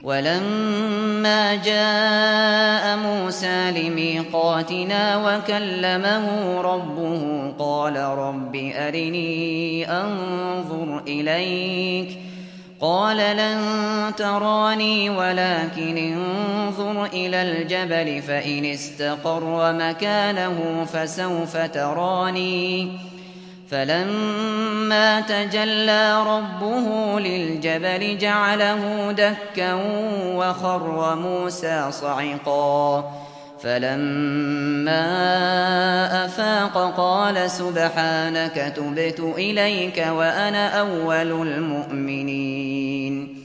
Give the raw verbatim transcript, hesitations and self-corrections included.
وَلَمَّا جَاءَ مُوسَىٰ لِمِيقَاتِنَا وَكَلَّمَهُ رَبُّهُ قَالَ رَبِّ أَرِنِي أَنظُرْ إِلَيْكَ ۚ قَالَ لَن تَرَانِي وَلَٰكِنِ انظُرْ إِلَى الْجَبَلِ فَإِنِ اسْتَقَرَّ مَكَانَهُ فَسَوْفَ تَرَانِي ۚ فَلَمَّا تَجَلَّىٰ رَبُّهُ لِلْجَبَلِ جَعَلَهُ دَكًّا وَخَرَّ مُوسَىٰ صَعِقًا ۚ فَلَمَّا أَفَاقَ قَالَ سُبْحَانَكَ تُبْتُ إِلَيْكَ وَأَنَا أَوَّلُ الْمُؤْمِنِينَ